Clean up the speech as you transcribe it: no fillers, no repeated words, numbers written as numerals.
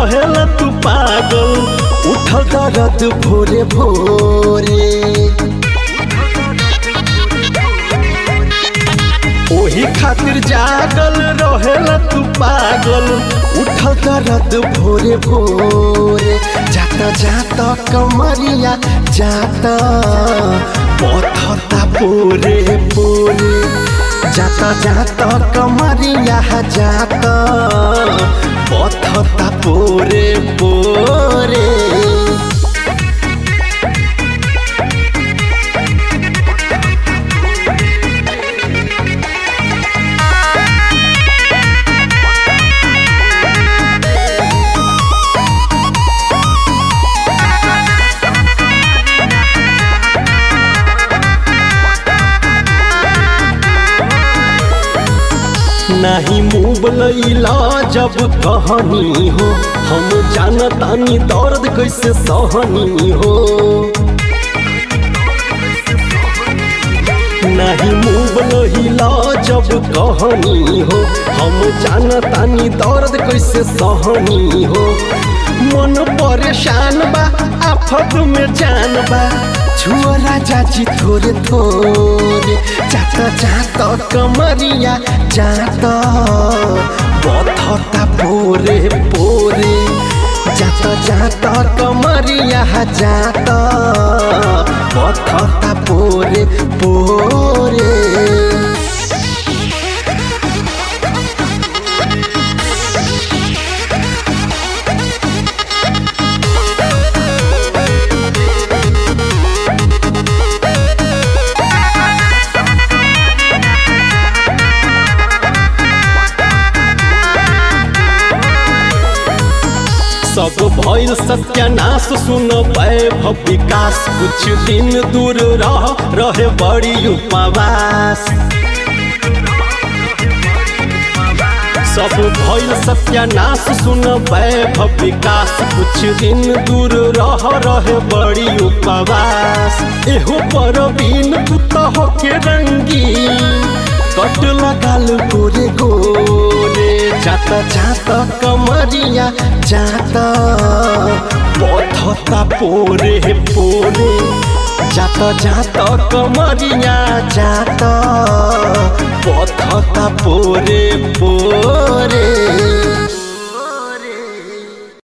रहेला तू पागल उठल दर्द भोरे भोरे ओही खातिर जागल रहेला तू पागल उठल दर्द भोरे भोरे जाता जाता कमरिया जाता पथता पोरे पोरे जाता जाता कमरिया जाता पथता पोरे पोरे नहीं मुँह लैला जब कहानी हो हम जानतानी दर्द कैसे सहनी हो नहीं मुँह लैला जब कहानी हो हम जानतानी दर्द कैसे सहनी हो मन परेशान बा आफत में जान बा छुआ राजा जी थोड़े थोड़े जाता जाता कमरिया जाता बथता पोरे पोरे जाता जाता कमरिया जाता बथता पोरे पोरे सब भइल सत्यानाश सुन वैभव विकास कुछ दिन दूर रहे बड़ी उपवास सब भइल सत्यानाश सुन वैभव विकास कुछ दिन दूर रहे बड़ी उपवास एहो परवीन तू तो होके रंगीन कट लगाल गोरे गोरे जाता जाता कमरिया जाता पथता पोरे पोरे जाता जाता कमरिया जाता पथता पोरे पोरे।